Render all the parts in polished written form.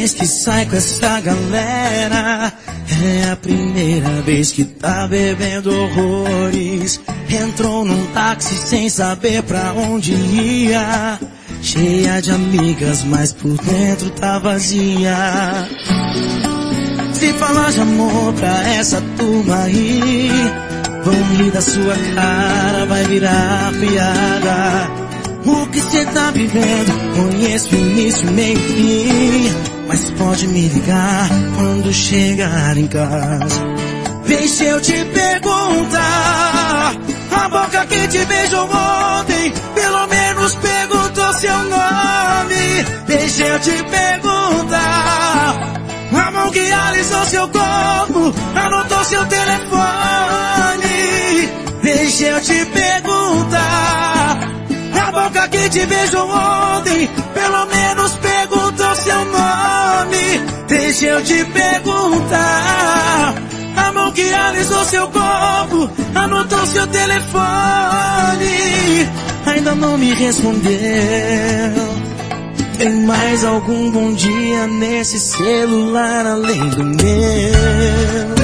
vez que sai com essa galera. É a primeira vez que tá bebendo horrores. Entrou num táxi sem saber pra onde ia. Cheia de amigas, mas por dentro tá vazia. Se falar de amor pra essa turma aí, vão rir da sua cara, vai virar piada. O que cê tá vivendo, conheço o início, meio e fim, mas pode me ligar quando chegar em casa. Deixa eu te perguntar, a boca que te beijou ontem, pelo menos perguntou seu nome. Deixa eu te perguntar, a mão que alisou seu corpo, anotou seu telefone. Deixa eu te perguntar, a boca que te beijou ontem, pelo menos perguntou seu nome. Deixa eu te perguntar, a mão que alisou seu corpo, anotou seu telefone. Ainda não me respondeu. Tem mais algum bom dia nesse celular além do meu?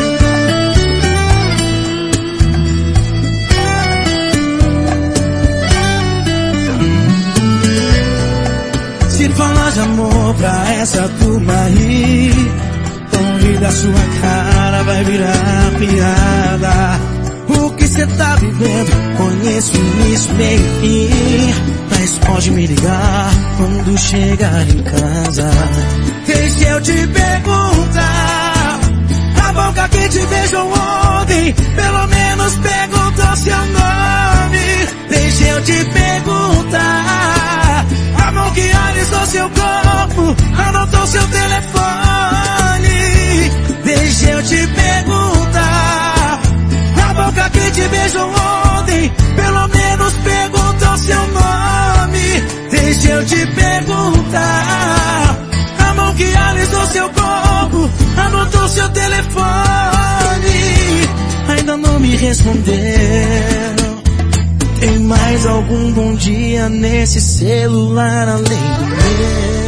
Se falar de amor pra essa turma aí, vão rir da sua cara, vai virar piada. O que cê tá vivendo, conheço o início, meio e fim, mas pode me ligar quando chegar em casa. Deixa eu te perguntar, a boca que te beijou ontem, pelo menos perguntou seu nome. Deixa eu te perguntar, a mão que alisou seu corpo, anotou seu telefone. Deixa eu te perguntar, a boca que te beijou ontem, pelo menos perguntou seu nome. Deixa eu te perguntar, a mão que alisou seu corpo, anotou seu telefone. Ainda não me respondeu. Tem mais algum bom dia nesse celular além do meu?